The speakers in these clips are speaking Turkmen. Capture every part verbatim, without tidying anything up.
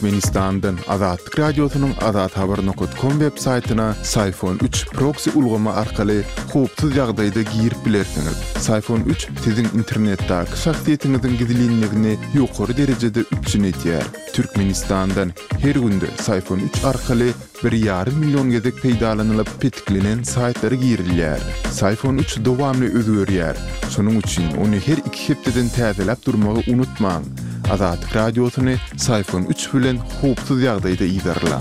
Türkmenistan'dan Azatlyk Radiosynyň azat habar nokta com web saytyna Sayfon üç proxy ulgama arkaly howpsuz ýagdaýda girip bilersiňiz. Sayfon üç siziň internetdäki şahsiýetiňiziň gizliligini ýokary derejede üçin etýär. Türkmenistan'dan her günde Sayfon üç arkaly bir ýarym million gezek peýdalanylyp petiklenen saytlary girilýär. Sayfon üç dowamly özgörýär. Şonuň üçin ony her iki hepdeden täzeläp durmagy unutmaň. Azatlyk Radiosyny Sayfon üç bilen howpsuz ýagdaýda iýdarlar.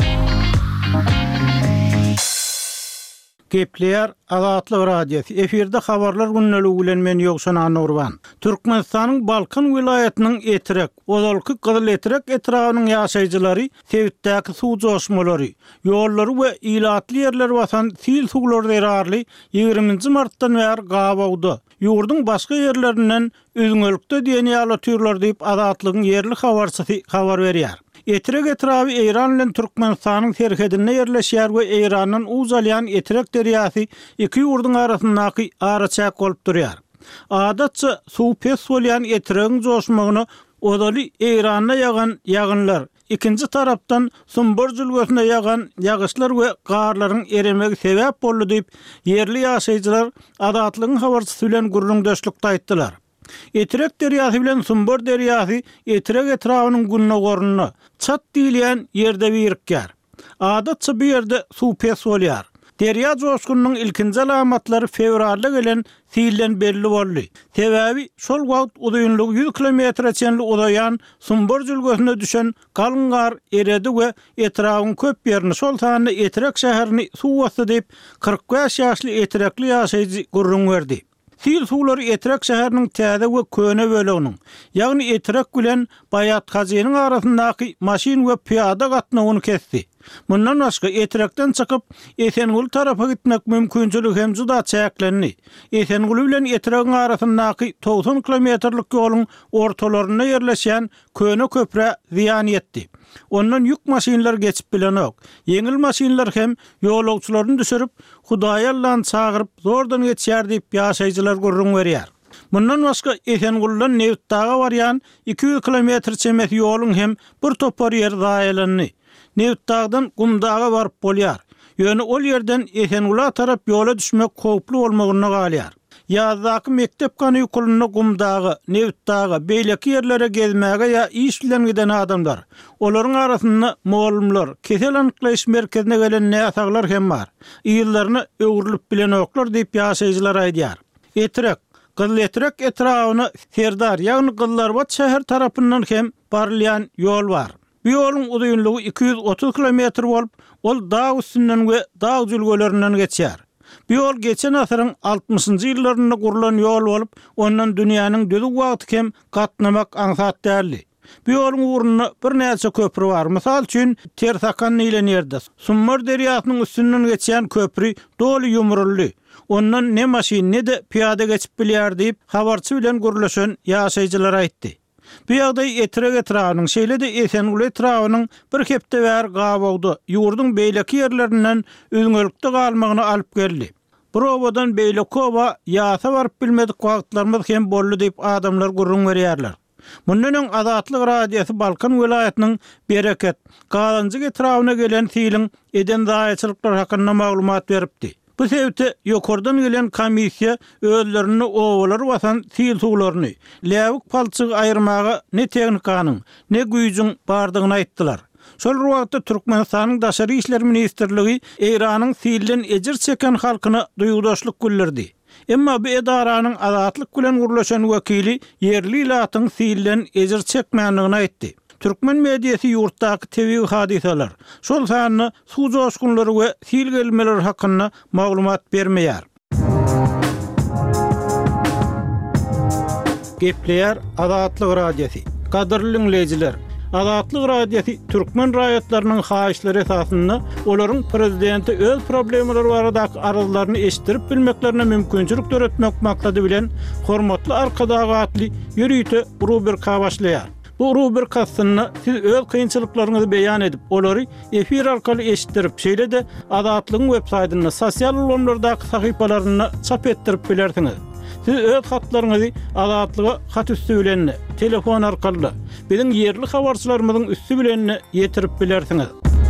Gepler Azatlyk Radiosu. Efirde habarlar günneligi bilen men Ýogşan Anurban. Türkmenistanyň Balkan vilayatynyň Etrek, Ozalky Gyzyl Etrek etrawynyň ýaşaýjylary Sewitdäki suw joşmalary, ýollary we ilatly ýerler basan sil suwlar derarly ýygrüminji martdan bäri gabawdy. Ýurdun başga ýerlerinden özüňölükde diýen ýaly türler diýip Azatlygyň ýerli habarçysy habar berýär. Etrek etrawy Eýran bilen Türkmenistanyň serhedine ýerleşýär we Eýranyň uzalýan Etrek derýasy iki ýurdun arasyndaky araçak bolup durýar. Adatça suw pes bolýan Etregiň joşmagyny odaly Eýrana ýagan ýagynlar, ikinji tarapdan Sumbur jülgesine ýagan ýagyşlar we garlaryň eremegi sebäp boldy diýip ýerli ýaşaýjylar Azatlygyň habarçysy bilen gurrundaşlykda aýtdylar. Etrek derýasy bilen Sumbur derýasy Etrek etrawynyň günnägorny çat diýilýän ýerde birikýär. Adatça bu ýerde suw pes bolýar. Derýa joşkunyň ilkinji alamatlary fevralda gelen sillen belli boldy. Sebäbi şol wagt uzaýynlygy yüz kilometr çenli uzaýan Sumbur jülgesine düşen galyn gar eredi we etrawyň köp ýerini şol sany Etrek şäherini suw basdy diýip kırk beş ýaşly Etrekli ýaşaýjy gurrun berdi. Sil suwlary Etrek şäheriniň täze we köne böleginiň, ýagny Etrek bilen Bayat Gazynyň arasyndaky maşin we piýada gatnawyny kesdi. Mundan başga Etrekden çykyp Esengul tarapy gitmek mümkinçiligi hem juda çäklenli. Esengul bilen Etregiň arasyndaky doksan kilometrlik ýoluň ortalaryna ýerleşýän köne köpre ziýan ýetdi. Ondan yük maşinler geçip bilenok. Yeňil maşinler hem ýolagçylaryny düşürüp Hudaý Allah'y çagyryp zordan geçýär diýip ýaşaýjylar gurrun berýär. Mundan başga Esenguldan Newtdaga barýan iki yüz kilometr çemet ýoluň hem bir topar ýer daýalandy. Newtdagdan Gumdaga baryp bolýar. Ýöne ol ýerden Esengula tarap ýola düşmek howply bolmagyna galýar. Ýazdaky mektep kanykulyny Gumdaga, Newtdaga, beýleki ýerlere gezmäge ýa iş bilen giden adamlar. Olaryň arasynda muallimler, kesel anyklaýyş merkezine gelen näsaglar hem bar. Ýyllaryny öwrülip bilen oklar diýip ýaşaýjylar aýdýar. Etrek Gyzyl Etrek etrawyny Serdar ýagny Gyllarbat şäher tarapyndan hem barlyan ýol bar. Bu ýoluň uzaýynlygy iki yüz otuz kilometr bolup, ol dağ üstünden we dağ jülgelerinden geçýär. Bu ýol geçen asyryň altmışynjy ýyllarynda gurulan ýol bolup, ondan dünýäniň düzi wagty hem gatnamak aňsat däldi. Bu ýoluň uruny bir näçe köprü bar. Mysal üçin Tersakan bilen ýerde Sumbur derýasynyň üstünden geçýän köprü doly ýumrully. Ondan ne maşin ne de piýada geçip bilýär diýip habarçy bilen gurulşan ýaşaýjylar aýtdy. Bu ýagdaý Etrek etrawynyň şeýle-de Esengul etrawynyň bir hepde bäri gabawdy. Ýurdun beýleki ýerlerinden özüňölükde galmagyna alyp geldi. Prowadan beýlekowa ýasa baryp bilmedik wagtlarymyz hem boldy diýip adamlar gurrun berýärler. Mundan Azatlyk Radiosu Balkan vilayatynyň Bereket, Galanjyk etrawyna gelen siliň eden daýaçylyklar hakynda maglumat beripdi. Bu sebäpde ýokardan gelen komissiýa özlerini owalar basan sil suwlaryny, läwik palçygy aýyrmaga ne tehnikanyň, ne güýjüň bardygyny aýtdylar. Şol wagtda Türkmenistanyň daşary işler ministrligi Eýranyň silden ejir çeken halkyna duýgudaşlyk bildirdi. Emma bu edaranyň Azatlyk bilen gurulşan wekili ýerli ilatyň silden ejir çekmänligini aýtdy. Türkmen mediýasy ýurtdaky tebii hadiseler, şol sany suw joşkunlary we sil gelmeler hakynda maglumat bermeýär. Gepler Azatlyk Radiosu. Gadyrly dinleýijiler, Azatlyk Radiosu Türkmen raýatlarynyň haýyşlary esasynda olaryň prezidenti öz problemleri baradaky arazylaryny eşitdirip bilmeklerine mümkinçilik töretmek maksady bilen hormatly arkadagatly ýürüýte rubrika başlaýar. Bu rubrikasyny siz öz kynçylyklaryňyzy beýan edip, olary efir arkaly eşitdirip, şeýle-de Azatlygyň web saýtyna, sosial ulanlardaky sahypalaryna çap etdirip bilersiňiz. Siz öz hatlaryňyzy azatlyga hat üstü bilen telefon arkaly biziň yerli habarçylarymyzyň üstü bilen ýetirip bilersiňiz.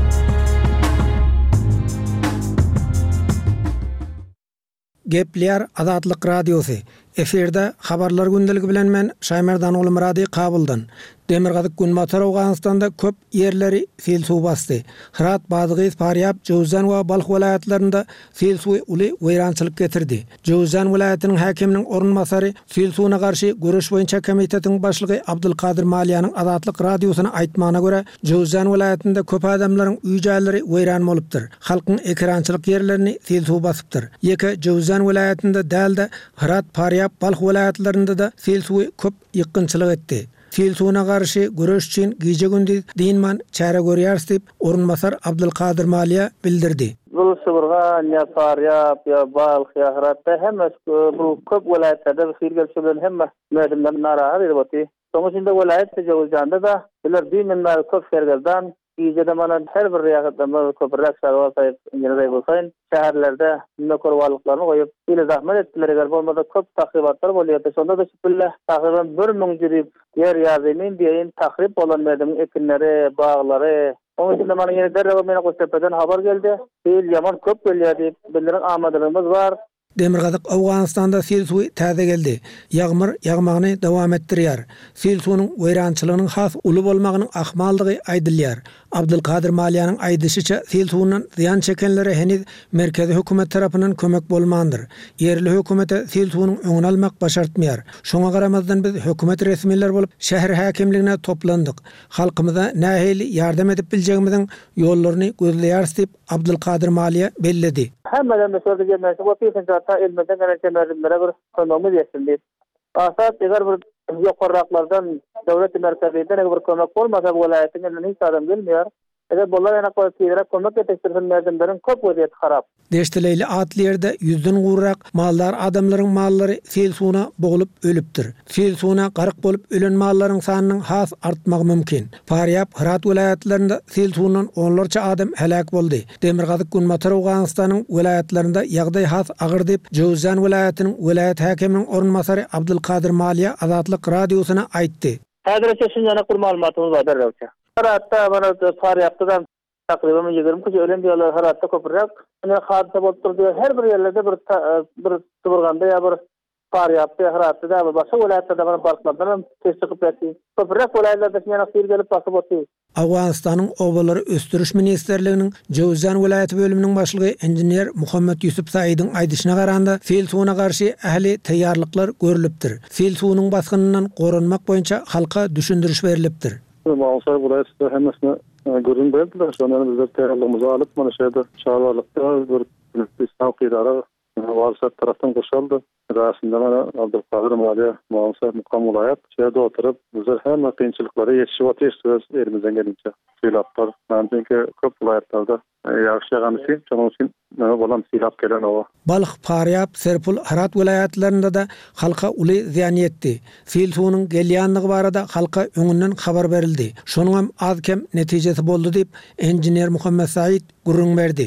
Gepler Azatlyk Radiosu. Eferde habarlar gündeligi bilen men Şaýmerdan oğlum Murady Kabuldan. Demirgazyk Günbatar Awganystanda köp yerleri sel suw bastı. Hirat, Bazygyz, Faryab, Jowzan we Balx welaýatlarynda sel suwy uly weýrançylyk getirdi. Jowzan welaýatynyň häkiminiň orunmasary sel suwyna garşy görüş boýunça komitetiň başlygy Abdulkadir Maliýanyň Azatlyk Radiosyna aýtmagyna görä, Jowzan welaýatynda köp adamlaryň üýjärleri weýran bolupdyr. Halkyň ekrançylyk yerlerini sel suw basypdyr. Ýeke Jowzan welaýatynda dälde Hirat, Faryab, Balx welaýatlarynda da sel suwy köp ýykynçylyk etdi. Sel suwuna garşy görüş üçin gije gündüz diýinman çäre görýäris diýip orunmasar Abdulkadir Maliýa bildirdi. Bu Sıbrgan ya Faryab ya Balx ya Hiratda hemme bu köp welaýatlarda sirgel şölen hemme mödümden narahat edipdi. Soňusynda welaýat Jowzanda da biler diýmenler köp sergeldan gijede mana her bir ýagtda köpürak şahwatyp ýene bolsaň şäherlerde nokorwalyklaryny goýup ýene zahmet etdiler eger bolmada köp takybatlar bolýardy. Sonda da şüpille takriban bir müň jirip yer ýazynyň diýen takrib bolan medem ekinleri, baglary. Onun için de mana ýene derre meni Goştepe'den habar geldi. Sel ýaman köp gelýärdi. Bildirin amadylygymyz bar. Demirgazyk Awganystanda sel suwy täze geldi. Ýagmyr ýagmagyny dowam etdirýär. Sel suwynyň weýrançylygynyň has uly bolmagynyň ahmallygy aýdylýar. Abdulkadir Maliýanyň aýdyşyça sel suwundan ziýan çekenlere heniz merkezi hökümet tarapyndan kömek bolmandyr. Yerli hökümete sel suwunyň öňüni almak başartmaýar. Şoňa garamazdan biz hökümet resmiler bolup şäher häkimligine toplandyk. Halkymyza nähili ýardam edip biljegimiziň ýollaryny gözleýäris diýip Abdulkadir Maliýa belledi. Hemmeden mesele gelmesi bu pisin zaten ilmeden gerekçelerine bir konumu yetildi. Asat eğer bir yukarıraklardan devlet merkezinde bir konak olmasa bu welaýatyň hiç adam gelmiyor. Eger bollar ýa-da koýup konak etdirsen merdimlerin köp weziyet harap. Deştileýli atlyerde yüzden gurrak mallar adamlaryň mallary sel suwuna bogulyp ölüpdir. Sel suwuna garyk bolup ölen mallaryň sanynyň has artmagy mümkin. Faryab, Hirat welaýatlarynda sel suwundan onlarça adam helak boldy. Demirgazyk Günbatar Awganystanyň welaýatlarynda ýagdaý has agyr diýip Jowzan welaýatynyň welaýat häkiminiň orunmasary Abdulkadir Maliýa Azatlyk Radiosyna aýtdy. Häzirçe şundan bir maglumatymyz bar berýär. Haratda bana Faryabdan takriban ýygrimi kişi ölen diýerler. Haratda köpürak ene hadise bolup durdy. Her bir ýerde bir bir Sıbrganda ýa bir Faryabda Hiratda da başga welaýatlarda bana barklardan teşkil etdi. Köpürak welaýatlarda ýene sir gelip basyp otdy. Awganystanyň obalary östürüş ministerliginiň Jowzan welaýaty bölüminiň başlygy injener Muhammed Yusuf Saýdyň aýdyşyna garanda sel suwuna garşy ähli taýýarlyklar görülipdir. Sel suwunyň basgynyndan gorunmak boýunça halka düşündiriş berilipdir. Mağazlar welaýatda hemmesine görün berdiler. Şondan bizler taýýarlygymyzy alyp mana şeýde şaharlykda bir istaw qydara warsat tarapdan goşaldy. Rasynda mana Abdulkadir Maliýa Mağazlar mukam welaýat şeýde oturup bizler hemme kynçylyklary ýetişip otyşdyk elimizden gelinçe. Şeýlaplar näçe köp welaýatlarda ýagşy ýaganyşy şonuň üçin näme bolan silap gelen o. Balx, Faryab, Serpul, Hirat welaýatlarynda da halka uly ziýan ýetdi. Sel suwunyň gelýänligi barada halka öňünden habar berildi. Şonuň hem az kem netijesi boldy diýip injener Muhammed Saýid gurrun berdi.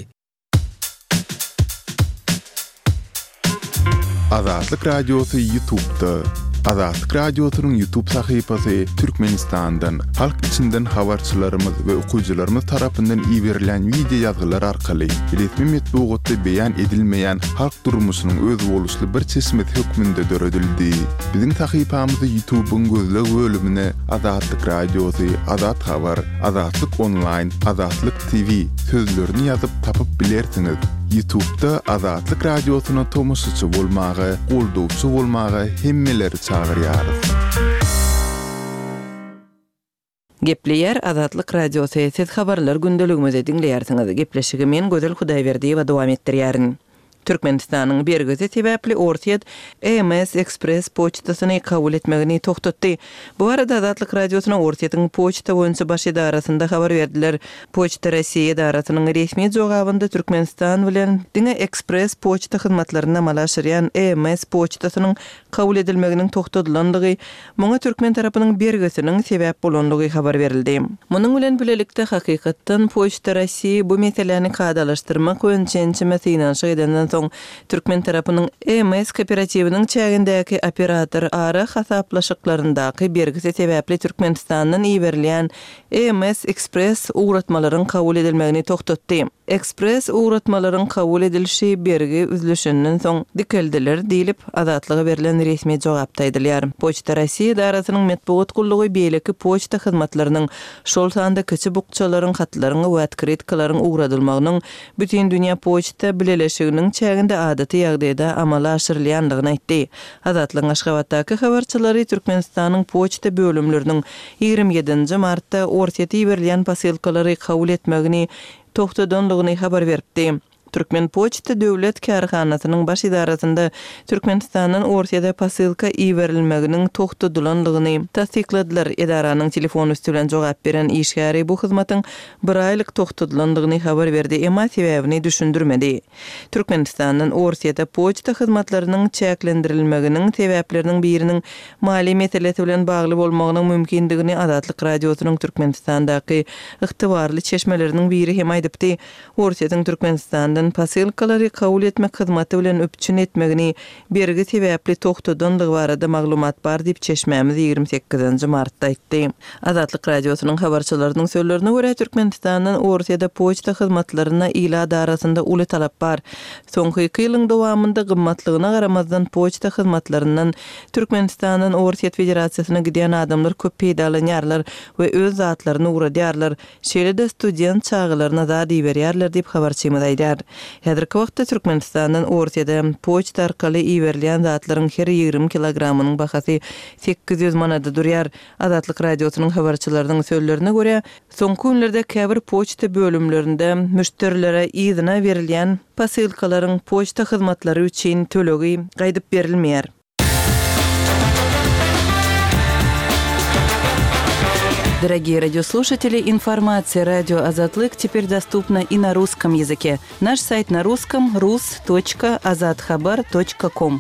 Azatlyk Radiosu YouTube'da. Azatlyk Radiosynyň YouTube sahypasy Türkmenistandan, halk içinden habarçylarymyz we okuwçylarymyz tarapyndan iýerilen video ýazgylar arkaly resmi metbuatda beýan edilmeýän halk durmuşynyň öz boluşly bir çeşmet hökmünde döredildi. Biziň sahypamyzy YouTube'un gözleg bölümine Azatlyk Radiosu, Azat Habar, Azatlyk Online, Azatlyk T V sözlerini ýazyp tapyp bilersiňiz. YouTube'da Azatlyk Radiosyna tomoşaçy bolmagy, goldowçy bolmagy hemmeleri çagyrýarys. Gepleýär Azatlyk Radiosu siz habarlar gündeligimizi dinleýärsiňiz. Gepleşigi men Gözel Hudaýberdiýewa dowam etdirýärin. Türkmenistanyň bir gözi sebäpli Ortiýat E M S Express poçtasyny kabul etmegini toktatdy. Bu arada Azatlyk Radiosyna Ortiýatyň poçta boýunça baş edarasynda habar berdiler. Poçta Rossiýa edarasynyň resmi jogabynda Türkmenistan bilen diňe Express poçta hyzmatlaryna malaşyrýan E M S poçtasynyň kabul edilmeginiň toktadylandygy, muňa türkmen tarapynyň bergisiniň sebäp bolandygy habar berildi. Munyň bilen bilelikde hakykatdan Poçta Rossiýa bu meseleni kadalaşdyrmak öňçençi meselany şeýdenden soň Türkmen tarapynyň E M S kooperativiniň çägindäki operator ara hasaplaşyklaryndaky bergisi sebäpli Türkmenistanyň iýerilýän E M S Express uğratmalaryň kabul edilmegini toktatdy. Express uğratmalaryň kabul edilişi bergi üzülüşinden soň dikeldiler diýilip azatlyga berilen resmi jogapda edilýär. Poçta Rossiýa idarasynyň medeniýet gullugy beýleki poçta hyzmatlarynyň şol sanda kiçi bukçalaryň hatlaryny we kreditlaryň uğradylmagynyň bütün dünýä poçta bileleşiginiň çäginde adaty ýagdaýda amala aşyrylýandygyny aýtdy. Azatlyň Aşgabatdaky habarçylary Türkmenistanyň poçta bölümleriniň ýigirme ýedinji martda ortaýa berilýän pasilkalary kabul etmegini toktadanlygyny habar berdi. Türkmen Poçta döwlet karhanasynyň baş idarasynda Türkmenistanyň ortaýa pasilka iýerilmeginiň toktadylanlygyny tasdikladylar. Edaranyň telefon üstünden jogap beren işgäri bu hyzmatyň bir aýlyk toktadylanlygyny habar berdi, emma sebäbini düşündirmedi. Türkmenistanyň ortaýa poçta hyzmatlarynyň çäklendirilmeginiň sebäpleriniň biriniň mali meselesi bilen bagly bolmagynyň mümkindigini Azatlyk radiosynyň Türkmenistandaky ygtybarly çeşmeleriniň biri hem aýdypdy. Ortaýa Türkmenistandan pasilkalary kabul etmek hyzmaty bilen öpçün etmegini bergi sebäpli toktadanlygy barada maglumat bar diýip çeşmämiz ýigirme sekizinji martda aýtdy. Azatlyk radiosynyň habarçylarynyň sözlerine görä Türkmenistanyň ortaýa poçta hyzmatlaryna ila darasynda uly talap bar. Soňky iki ýylyň dowamynda gymmatlygyna garamazdan poçta hyzmatlaryndan Türkmenistanyň Ortaýa Federasiýasyna gidýän adamlar köp peýdalanýarlar we öz zatlaryny uğradýarlar. Şeýle-de student çağlaryna da diýerýärler diýip habarçymyz aýdýar. Häzirki wagtda Türkmenistanyň ortaýa poçta arkaly iýerilýän zatlaryň her ýigirme kilogramynyň bahasy sekiz ýüz manada durýar. Azatlyk radiosynyň habarçylarynyň sözlerine görä, soňky günlerde käbir poçta bölümlerinde müşterilere ýygyna berilýän pasilkalaryň poçta hyzmatlary üçin tölegi gaýdyp berilmeýär. Дорогие радиослушатели, информация радио «Азатлык» теперь доступна и на русском языке. Наш сайт на русском – рус точка азатхабар точка ком.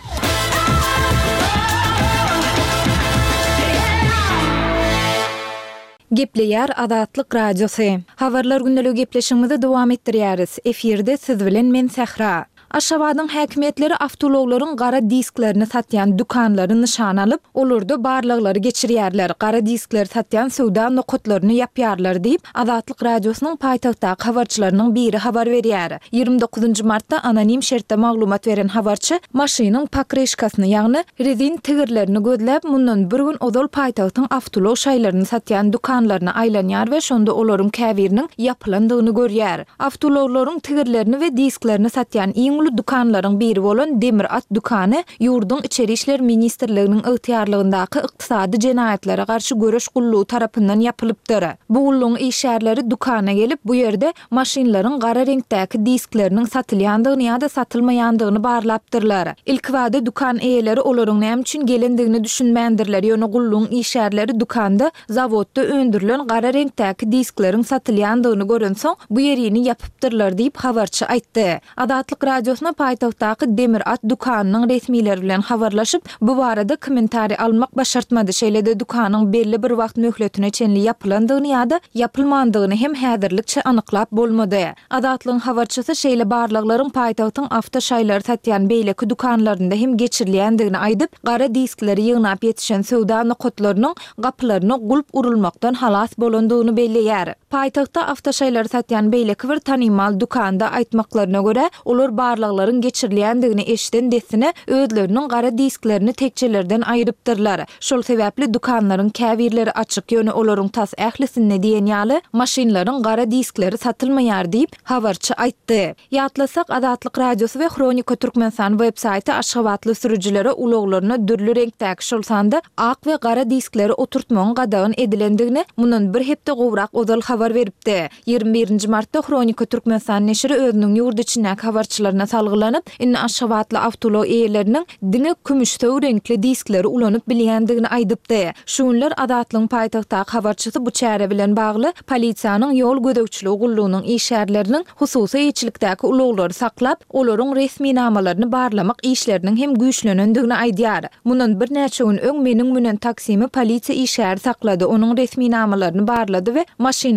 Gepleýär Azatlyk radiosy. Habarlar gündelik gepleşigimizi dowam etdirýäris. Efirde siz bilen men Sahra. Aşgabatyň häkimetleri awtologlaryň gara disklerini satýan dukanlary nişan alyp, olurda barlyklary geçirýärler. Gara diskleri satýan söwda nokatlaryny yapýarlar diýip Azatlyk radiosynyň paýtagtdaky habarçylarynyň biri habar berýär. ýigirme dokuzunji martda anonim şertde maglumat beren habarçy maşynyň pakreškasyny, ýagny rezin tigirlerini gözläp, mundan bir gün ozal paýtagtyň awtolog şaýlaryny satýan dukanlaryna aýlanýar we şonda olaryň käbiriniň yapylandygyny görýär. Awtologlaryň tigirlerini we disklerini satýan iň dukanlaryň biri bolan Demir At dukany ýurduň içeri işler ministrliginiň ygtyarlygyndaky ykdysady jenayatlere garşy göreş gullugy tarapyndan yapylypdyr. Bu gullugyň işgärleri dukana gelip bu ýerde maşinlaryň gara reňkdäki diskleriniň satylýandygyny ýa-da satylmaýandygyny barlapdyrlar. Ilk wagtda dukan eýeleri olaryň näme üçin gelendigini düşünmändirler. Ýöne gullugyň işgärleri dukanda zawodda öndürilen gara reňkdäki diskleriň satylýandygyny gören soň bu ýerini ýapypdyrlar diýip habarçy aýtdy. Azatlyk radiosuna paýtagtdaky Demir At dukanynyň resmileri bilen habarlaşyp, bu barada kommentari almak başartmady. Şeýle-de dukanyň belli bir wagt möhletine çenli yapylandygyny ýa-da yapylmandygyny hem häzirlikçe anyklap bolmady. Azatlygyň habarçysy şeýle barlyklaryň paýtagtyň awta şaýlary satýan beýleki dukanlarynda hem geçirilýändigini aýdyp, gara diskleri ýygnap ýetişen söwda nokatlarynyň gapylaryna gulp urulmakdan halas bolandygyny belleýär. Paýtagtda awta şaýlary satýan beýleki bir tanymal dukanda aýtmaklaryna görä, olar barlyklaryň geçirilýändigini eşden desine özleriniň gara disklerini tekçelerden aýrypdyrlar. Şol sebäpli dukanlaryň käbirleri açyk, ýöne olaryň tas ählisine diýen ýaly maşinlaryň gara diskleri satylmaýar diýip habarçy aýtdy. Ýatlasak, Azatlyk radiosu we Kronika Türkmenistan web saýty Aşgabatly sürüjilere ulaglaryna dürli reňkdäki şol sanda ak we gara diskleri oturtmagyň gadagyn edilendigini mundan bir hepde gowrak ozal habar beripdi. ýigirme birinji martda Kronika Türkmenistan neşri özüniň ýurt içindäki habarçylaryna salgylanyp, inne Aşgabatly awtolog eýeleriniň diňe kümüş töw reňkli diskleri ulanyp bilýändigini aýdypdy. Şu günler Azatlygyň paýtagtdaky habarçysy bu çäre bilen bagly polisiýanyň ýol gödäkçiligi gullugynyň işgärleriniň hususy ýetçilikdäki ulaglary saklap, olaryň resmi namalaryny barlamak işleriniň hem güýçlenendigini aýdýar. Mundan bir näçe gün öň meniň bilen Taksimi polisiýa işgäri saklady, onuň resmi namalaryny barlady we maşynyň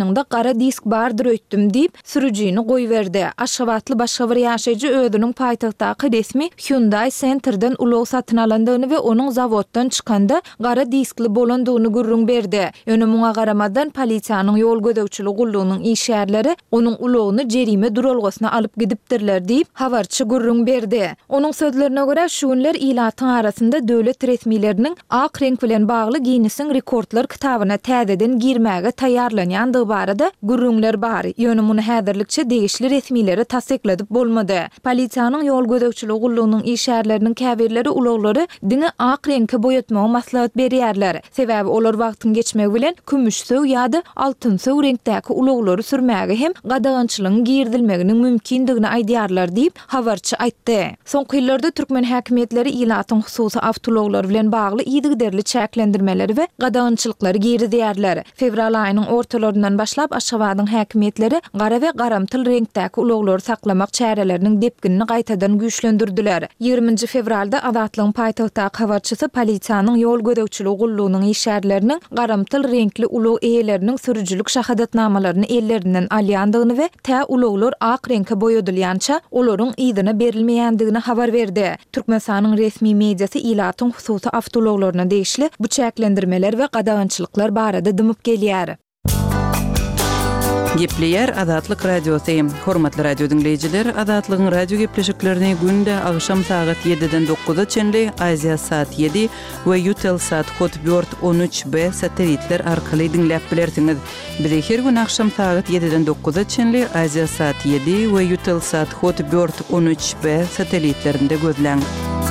ýanynda gara disk bardyr öýtdim diýip sürüjini goýberdi. Aşgabatly başga bir ýaşaýjy özüniň paýtagtdaky resmi Hyundai Center'dan ulug satyn alandygyny we onuň zawoddan çykanda gara diskli bolandygyny gürrüň berdi. Ýöne muňa garamadan polisiýanyň ýol gödäwçiligi gullugynyň işgärleri onuň ulugyny jerime duralgasyna alyp gidipdirler diýip habarçy gürrüň berdi. Onuň sözlerine görä şu günler ilatyň arasynda döwlet resmiýetleriniň ak renk bilen bagly Guinness'in rekordlar kitabyna täzeden girmäge taýýarlanýandygy barada gürrüňler bar. Ýöne muny häzirlikçe degişli resmiýetleri tasdikledip bolmady. Polisiýanyň ýol gödäwçiligi gullugynyň işgärleriniň käbirleri uluglary diňe ak renkke boýatmagy maslahat berýärler. Sebäbi olar wagtyň geçmegi bilen kümüş söw ýa-da altyn söw renkdäki uluglary sürmäge hem gadagançylygyň girdilmeginiň mümkindigini aýdýarlar diýip habarçy aýtdy. Soňky ýyllarda türkmen häkimetleri ilatyň hususy awtologlar bilen bagly ýygyderli çäklendirmeleri we gadagançylyklary girdýärler. Fevral aýynyň ortalaryndan başlap Aşgabatyň häkimetleri gara we garamtyl renkdäki uluglary saklamak çäreleriniň depginini gaýtadan güýçlendirdiler. ýygrüminji fevralda Azatlygyň paýtagtdaky habarçysy polisiýanyň ýol gödäwçiligi gullugynyň işgärleriniň garamtyl renkli ulug eýeleriniň sürüjülük şahadatnamalaryny ellerinden alýandygyny we tä uluglar ak renkke boýadylýança olaryň ýygyna berilmeýändigini habar berdi. Türkmenistanyň resmi mediýasy ilatyň hususy awtologlaryna degişli bu çäklendirmeler we gadagançylyklar barada dymyp gelýär. Gepleýär Azatlyk Radiosy. Hormatly radio dinleýijiler, Azatlygyň radio gepleşiklerini günde agşam saat ýediden dokuza çenli Asiasat ýedi we Eutelsat Hotbird on üç B satelitler arkaly dinläp bilersiňiz. Bizi her gün agşam saat ýediden dokuza çenli Asiasat ýedi we Eutelsat Hotbird on üç B satelitlerinde gözläň.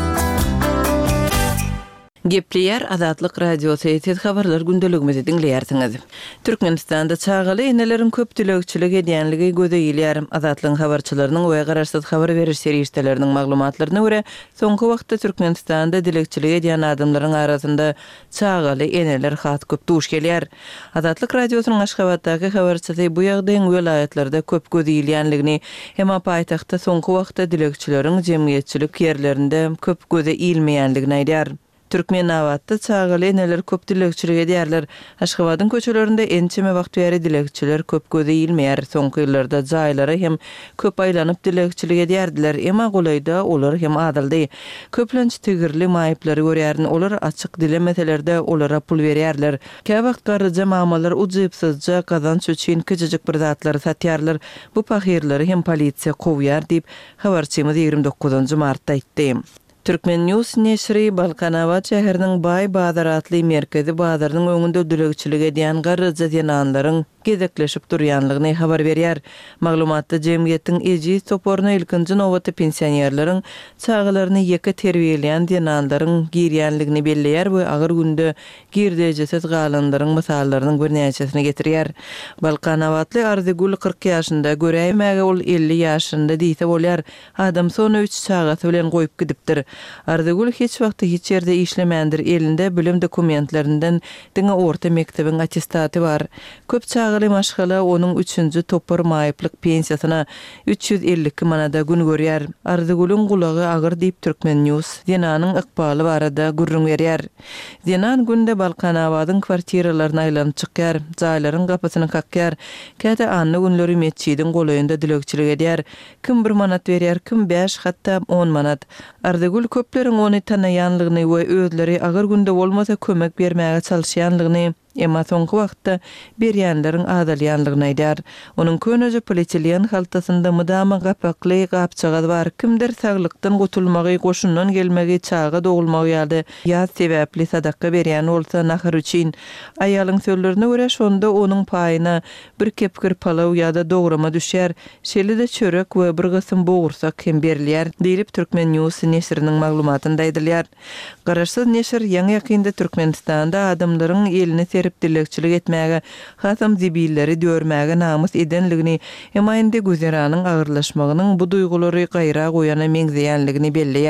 Gepleýär Azatlyk Radiosy tez habarlar gündeligimizi dinleýärsiňiz. Türkmenistanda çağaly eneleriň köp dilegçilik edýänligi gözeýilýär. Azatlygyň habarçylarynyň we garaşsyz habar beriş serýişleriniň maglumatlaryna görä, soňky wagtda Türkmenistanda dilegçilik edýän adamlaryň arasynda çağaly eneler hat köp duş gelýär. Azatlyk Radiosynyň Aşgabatdaky habarçysy bu ýagdaýyň welaýatlarda köp gözeýilýänligini, hem paýtagtda soňky wagtda dilegçileriň jemgyýetçilik ýerlerinde köp gözeýilmeýänligini aýdýar. Türkmen awatda çağaly eneler köp dilegçilik edýärler. Aşgabatyň köçelerinde ençeme wagt bäri dilegçiler köp gözeýilmeýär. Soňky ýyllarda jaýlary hem köp aýlanyp dilegçilik edýärdiler. Emma golayda olar hem adaldy. Köplenç tigirli maýyplary görýärin. Olar açyk dile meselelerde olara pul berýärler. Kä wagt garryja mamalar uzypsyzja kazanç üçin küçüjük bir zatlary satýarlar. Bu pahirleri hem polisiýa gowýar diýip habarçymyz ýygrimi dokuzunçy martda aýtdy. Türkmen News neşri Balkanawat şäheriniň Bay Bazar atly merkezi bazarynyň öňünde dilegçilik edýän garryja denanlaryň gezekleşip durýanlygyny habar berýär. Maglumatda jemgyýetiň eji toporuna ilkinji nowatda pensionerleriň çağalaryny ýeke terbiýeleýän denanlaryň girýänligini belleýär we agyr günde girdejesiz galanlaryň mysallarynyň bir näçesini getirýär. Balkanawatly Arzygul kırk ýaşynda göräýmäge ol elli ýaşynda diýse bolýar. Adam sonu üç çağasy bilen goýup gidipdir. Arzygul hiç wagty hiç ýerde işlemändir. Elinde bilim dokumentlerinden diňe orta mektebiň attestaty bar. Köp çağaly maşgala onuň üçünji topar maýyplyk pensiýasyna üç ýüz elli manada gün görýär. Arzygulun gulagy agyr diýip Türkmen News denanyň ykbaly barada gürrüň berýär. Denan günde Balkanawadyň kwartiralaryna aýlanyp çykýar, jaýlaryň gapysyny kakýar. Käte anny günleri meçhidiň golaýynda dilegçilik edýär. Kim bir manat berýär, kim beş hatda on manat. Arzygul köpleriň ony tanaýanlygyny we özleri agyr günde bolmasa kömek bermäge çalyşýanlygyny, emma soňky wagtda berýänleriň adalýanlygyny aýdýar. Onuň köneje polietilen haltasynda mydama gapakly gapçaga bar. Kimdir saglykdan gutulmagy, goşundan gelmegi, çağa dogulmagy ýa-da ýa sebäpli sadaka berýän bolsa nahar üçin aýalyň sözlerine görä şonda onuň paýyna bir kepkir palaw ýa-da dograma düşýär. Şeýle-de çörek we bir gysym bogursak hem berilýär diýip Türkmen News neşriniň maglumatynda aýdylýar. Garaşsyz neşr ýaňy ýakynda Türkmenistanda adamlaryň elini serip dilegçilik etmäge, hasam zibilleri dörmäge namys edenligini, hem aýynda güzeranyň agyrlaşmagynyň bu duýgulary gaýra goýana meňzeýänligini belleýär.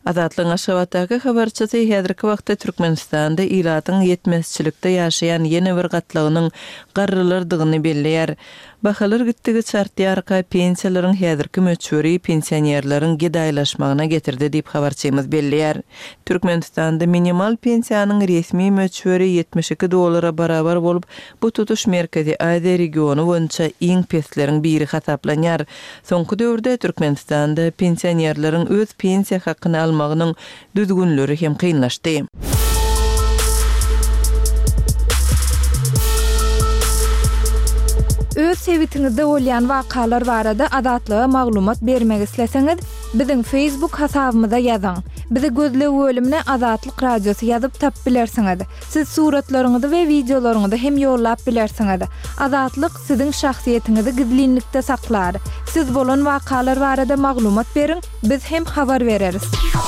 Azatlyň Aşgabatdaky habarçysy häzirki wagtda Türkmenistanda ilatyň yetmezçilikde ýaşaýan ýene bir gatlygynyň garrylardygyny belleýär. Bahalar gitdigi çartýarka pensiýalaryň häzirki möçberi pensionerleriň gedaýlaşmagyna getirdi diýip habarçymyz belleýär. Türkmenistanda minimal pensiýanyň resmi möçberi yetmiş iki dollara barabar bolup, bu tutuş Merkezi Aziýa regiony boýunça iň pestleriň biri hasaplanýar. Soňky döwürde Türkmenistanda pensionerleriň öz pensiýa hakyny almagynyň düzgünleri hem kynlaşdy. Öz sevitiňizde bolýan wakalar barada adatlyga maglumat bermek isleseňiz, biziň Facebook hasabymyza ýazyň. Bizi gözle bölümine Azatlyk Radiosu ýazyp tap bilersiňiz. Siz suratlaryňyzy we videolaryňyzy hem ýollap bilersiňiz. Azatlyk siziň şahsiýetiniňizi gizlinlikde saklar. Siz bolan wakalar barada maglumat beriň, biz hem habar bereriz.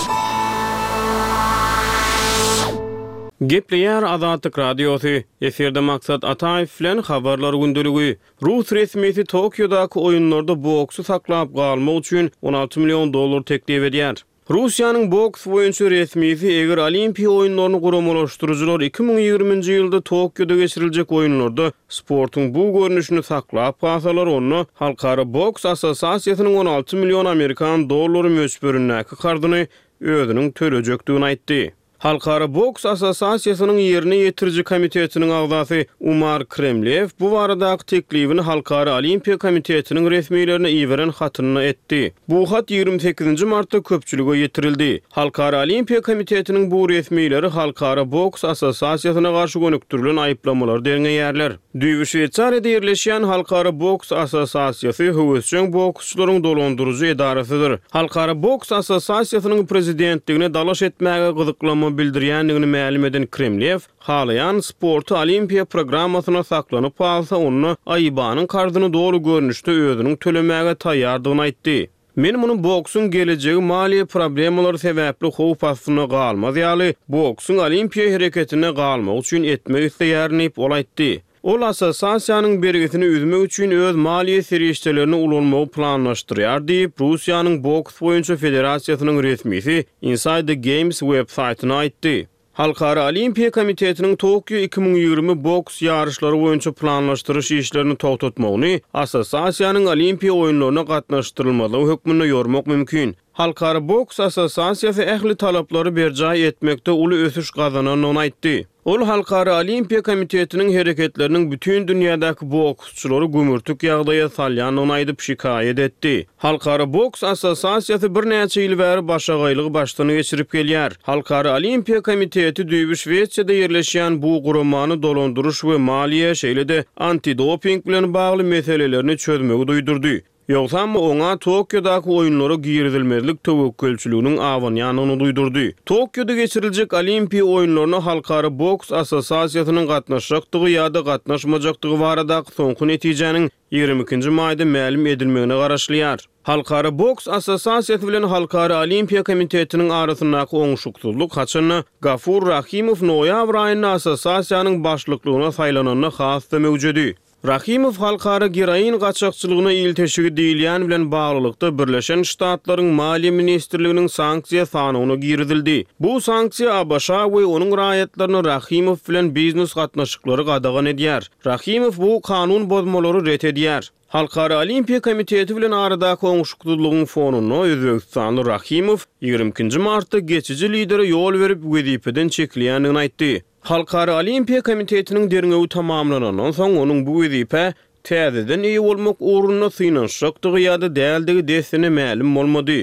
Gepleýär Azatlyk Radiosu. Eferde maksat Ataýew bilen habarlar gündüligi. Rus resmiýeti Tokiodaky oýunlarda boksy saklap galmak üçin on alty million dollar teklip edýär. Russiýanyň boks boýunça resmiýeti eger Olimpiýa oýunlaryny guramalaşdyrjylar iki ming ýygrüminji ýylda Tokioda geçiriljek oýunlarda sportyň bu görnüşini saklap galsalar onu Halkara Boks Assosiasiýasynyň on alty million Amerikan dollary möçberindäki kardyny özüniň törejekdigini aýtdy. Halkara Boks Assosiasiýasynyň ýerine ýetiriji komitetiniň agzasy Umar Kremlev bu baradaky teklibini Halkara Olimpiýa komitetiniň resmiýetlerine iweren hatyny etdi. Bu hat ýygrimi sekizinji martda köpçülige ýetirildi. Halkara Olimpiýa komitetiniň bu resmiýetleri Halkara Boks Assosiasiýasyna garşy gönükdirilen aýplamalar deňeýärler. Düýbi Şweýçariýada ýerleşýän Halkara Boks Assosiasiýasy höwesçiň boksçularyň dolandyrjy edarasydyr. Halkara Boks Assosiasiýasynyň prezidentligine dalaş etmäge gyzyklama bildirýändigini ma'lum eden Kremlev, halayan sportu Olimpiýa programmasyna saklanyp alsa onu aýbanyň kardyny dolu görnüşde özüniň tölemäge taýýardygyny aýtdy. Men muny boksun gelejegi maliýe problemalary sebäpli howp astyna galmaz ýaly boksun Olimpiýa hereketine galmak üçin etmek isleýärni ol aýtdy. Ol assosiasiýanyň bergisini üzmek üçin öz maliýe serişdelerini ulanmagy planlaşdyrýar diýip Russiýanyň boks boýunça federasiýasynyň resmisi Inside the Games websaytyna aýtdy. Halkara Olimpiýa komitetiniň Tokio iki ming ýygrimi boks ýarışlary boýunça planlaşdyryş işlerini togtatmagyny assosiasiýanyň Olimpiýa oýunlaryna gatnaşdyrylmaly hökmüne ýormak mümkin. Halkara Boks Assosiasiýasy ähli talaplary berjaý etmekde uly ösüş gazananyny aýtdy. Ol Halkara Olimpiýa komitetiniň hereketleriniň bütün dünýädäki boksçulary gümürtük ýagdaýa salýanyny aýdyp şikaýet etdi. Halkara Boks Assosiasiýasy bir näçe ýyl bäri başagaýlygy başdan geçirip gelýär. Halkara Olimpiýa komiteti Düýbi Şweýçarýada ýerleşýän bu guramany dolandyryş we maliýe şeýle-de antidoping bilen bagly meselelerini çözmegi duýdurdy. Ýogsam oňa Tokiodaky oýunlara giridilmezlik töwekkülçiliginiň awanýanyny duýdurdy. Tokioda geçiriljek Olimpiýa oýunlaryna Halkara Boks Assosiasiýasynyň gatnaşjakdygy ýa-da gatnaşmajakdygy baradaky soňky netijeniň ýygrimi ikinji maýda ma'lum edilmegine garaşlýar. Halkara Boks Assosiasiýasy bilen Halkara Olimpiýa komitetiniň arasyndaky oňşuksuzlyk haçany Gafur Rahimow noýabr aýynda assosiasiýanyň başlyklygyna saýlananyna has demegjedi. Rahimow halkara geraýin gaçakçylygyna ýyl-teşigi diýilýän bilen baglylykda Birleşen Ştatlaryň Maliýe Ministrliginiň sanksiýa sanawyna giridildi. Bu sanksiýa A B Ş we onuň raýatlaryny Rahimow bilen biznes gatnaşyklary gadagan edýär. Rahimow bu kanun bozmalary ret edýär. Halkara Olimpiýa komiteti bilen aradaky oňşuksuzlygyň fonuny Özbegistanly Rahimow ýygrimi ikinji martda geçici lideri ýol berip wezipeden çekilýändigini aýtdy. Halkara Olimpiýa komitetiniň derňewi tamamlanandan soň onuň bu wezipe täzeden iyi bolmak uğruna synaşjakdygy ýa-da däldigi desine ma'lum bolmady.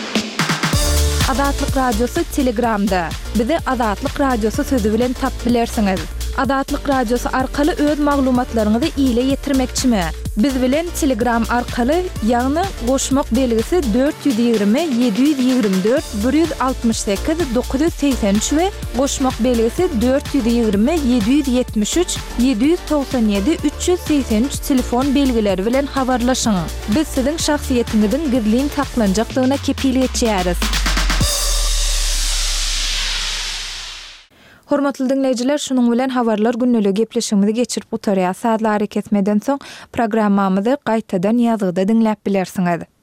Azatlyk Radiosu Telegramda. Bizi Azatlyk Radiosu sözü bilen tap bilersiňiz. Azatlyk Radiosu arkaly öz maglumatlaryňyzy ýyla ýetirmekçimi? Biz bilen Telegram arkaly ýagny goşmak belgisi dört yüz ýygrimi yedi yüz ýygrimi dört bir yüz altmış sekiz dokuz yüz seksen üç we goşmak belgisi dört yüz ýygrimi yedi yüz ýetmiş üç yedi yüz toksan ýedi üç yüz seksen üç telefon belgileri bilen habarlaşyň. Biz siziň şahsiýetiniziň gizlin saklanjakdygyna kepillik etýäris. Hormatly dinleýijiler, şunuň bilen habarlar günnüligi gepleşigimizi geçirip otarýar. Saatlar ketmeden soň programmamyzy gaýtadan ýazgyda dinläp bilersiňiz.